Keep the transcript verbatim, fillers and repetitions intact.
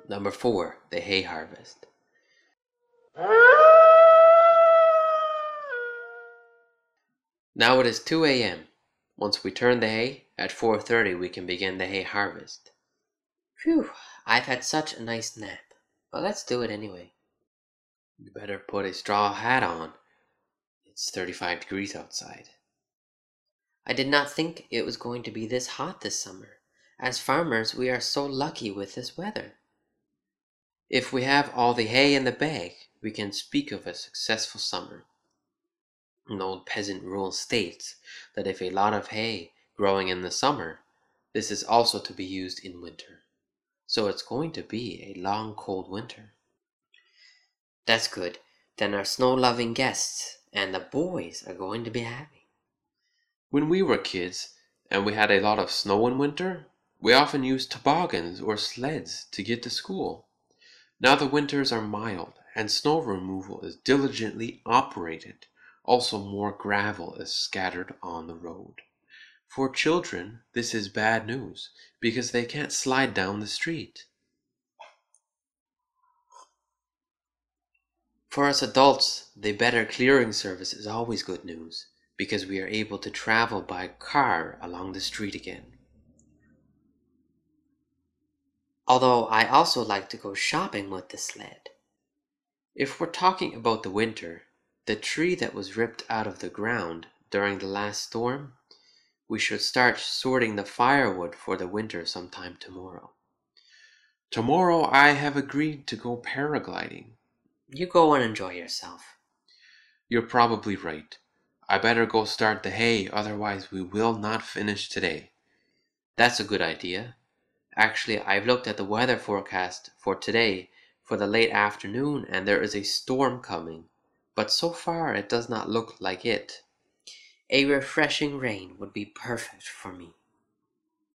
Number four, the hay harvest. Now it is two a m Once we turn the hay, at four thirty we can begin the hay harvest. Phew, I've had such a nice nap. But let's do it anyway. You better put a straw hat on. It's thirty-five degrees outside. I did not think it was going to be this hot this summer. As farmers, we are so lucky with this weather. If we have all the hay in the bag, we can speak of a successful summer. An old peasant rule states that if a lot of hay growing in the summer, this is also to be used in winter. So it's going to be a long, cold winter. That's good. Then our snow-loving guests and the boys are going to be happy. When we were kids, and we had a lot of snow in winter, we often used toboggans or sleds to get to school. Now the winters are mild, and snow removal is diligently operated. Also more gravel is scattered on the road. For children, this is bad news, because they can't slide down the street. For us adults, the better clearing service is always good news, because we are able to travel by car along the street again. Although I also like to go shopping with the sled. If we're talking about the winter, the tree that was ripped out of the ground during the last storm, we should start sorting the firewood for the winter sometime tomorrow. Tomorrow I have agreed to go paragliding. You go and enjoy yourself. You're probably right. I better go start the hay, otherwise we will not finish today. That's a good idea. Actually, I've looked at the weather forecast for today for the late afternoon, and there is a storm coming. But so far it does not look like it. A refreshing rain would be perfect for me.